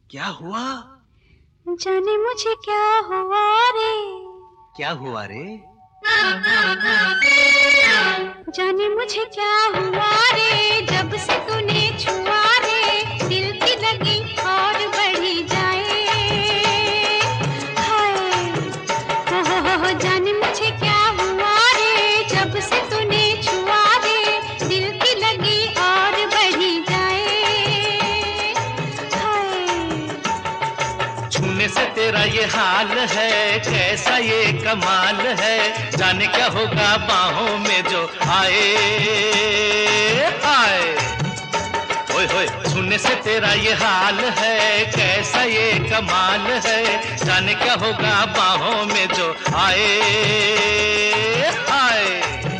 क्या हुआ? जाने मुझे क्या हुआ रे। क्या हुआ रे? जाने मुझे क्या हुआ रे, जब से तूने छुआ रे, दिल की लगी और बढ़ी जाए। हाय हो, जाने मुझे क्या हुआ रे, जब से तूने छुआ रे, दिल की लगी और बढ़ी जाए। हाय छूने से तेरा ये हाल है, कैसा ये कमाल है, जाने क्या होगा बाहों में जो आए। हाय ओए होए, छूने से तेरा ये हाल है, कैसा ये कमाल है, जाने क्या होगा बाहों में जो आए। हाय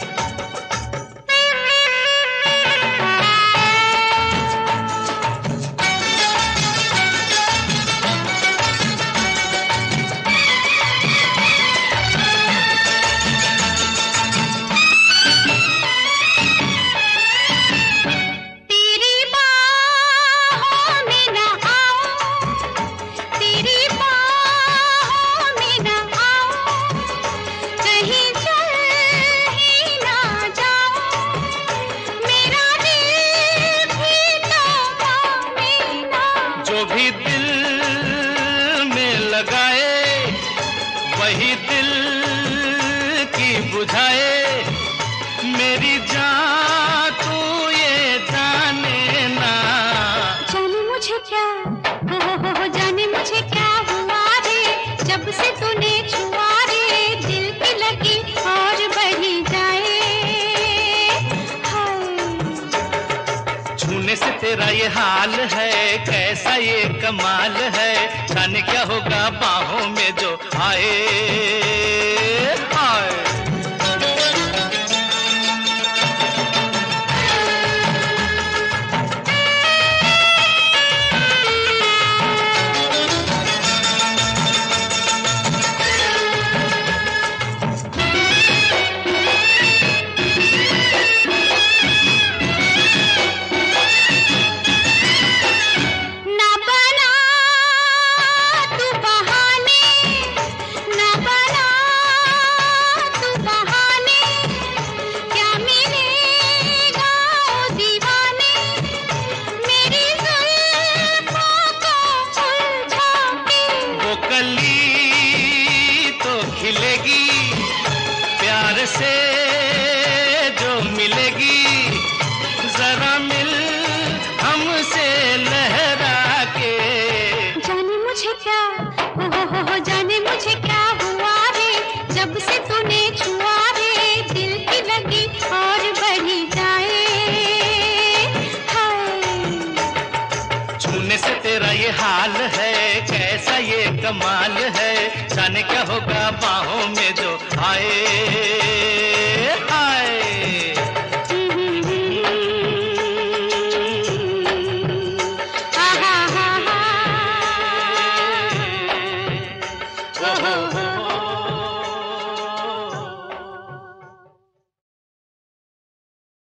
जो भी दिल में लगाए, वही दिल की बुझाए। मेरी जान तू ये जाने ना। जाने मुझे क्या हो, जाने मुझे क्या हुआ रे, जब से तूने छुआ रे, दिल की लगी और बढ़ी जाए। हाय छूने से तेरा ये हाल है, कैसा ये कमाल है, जाने क्या होगा बाहों में जो आए। हाय ना बना तू बहाने, ना बना तू बहाने, क्या मिलेगा ओ दीवाने, मेरी जुल्फों को उलझा के। वो कली तो खिलेगी, प्यार से जो मिलेगी, जरा मिल हमसे लहरा के। जाने मुझे क्या हो, जाने मुझे क्या हुआ रे, जब से तूने छुआ रे, दिल की लगी और बढ़ी जाए। हाय छूने से तेरा ये हाल है, कैसा ये कमाल है, जाने क्या होगा बाहों में जो आए। हाय हा हा हा हा। ओ हो हो।